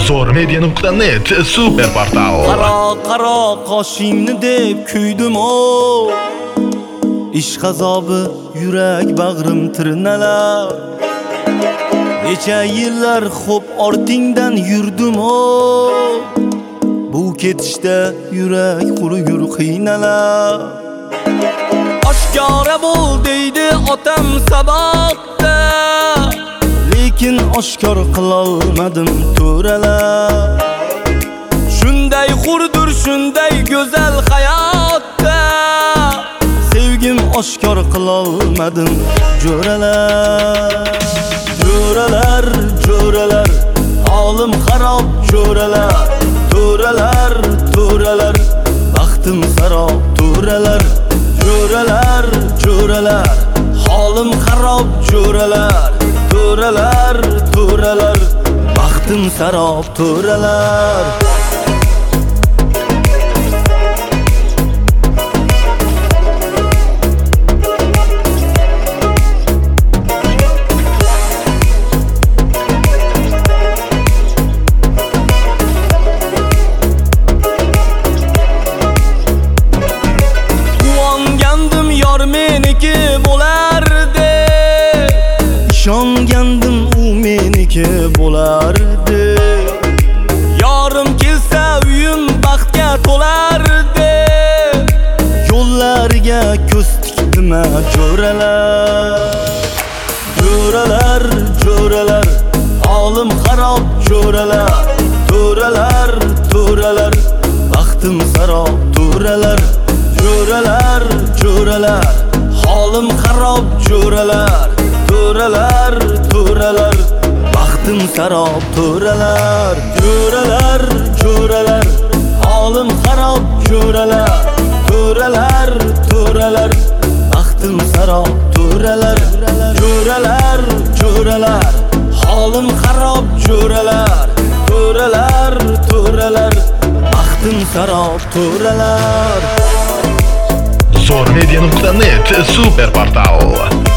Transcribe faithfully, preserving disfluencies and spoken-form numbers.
zo'r media nuqta net super portal. Qaro qaro qoshingni deb kuydim o. Ishq azobi yurak bag'rim tirnalar. Necha yillar xo'p ortingdan yurdim o. Bu ketishda yurak qurur qiynalar. Oshkora bo'l deydi otam saboqda, lekin oshkor qilolmadim to'ralar. Shunday xurdur, shunday go'zal hayotda, sevgim oshkor qilolmadim jo'ralar. Jo'ralar, jo'ralar, holim xarob jo'ralar. To'ralar, to'ralar, baxtim xarob to'ralar. Jo'ralar, jo'ralar, holim xarob jo'ralar. To'ralar, to'ralar, baxtim xarob to'ralar. Meniki bo'lardi, ishongandim u meniki bo'lardi. Yorim kelsa uyim baxtga to'lardi. Yo'llariga ko'z tikdim jo'ralar. Jo'ralar, jo'ralar, holim xarob jo'ralar. To'ralar, to'ralar, baxtim xarob to'ralar. Jo'ralar, jo'ralar, holim xarob jo'ralar. To'ralar, to'ralar, baxtim xarob to'ralar. Jo'ralar, jo'ralar, holim xarob jo'ralar. To'ralar, to'ralar, baxtim xarob to'ralar. Jo'ralar, jo'ralar, holim xarob jo'ralar. To'ralar, to'ralar, baxtim xarob to'ralar. zo'r media nuqta net super portal.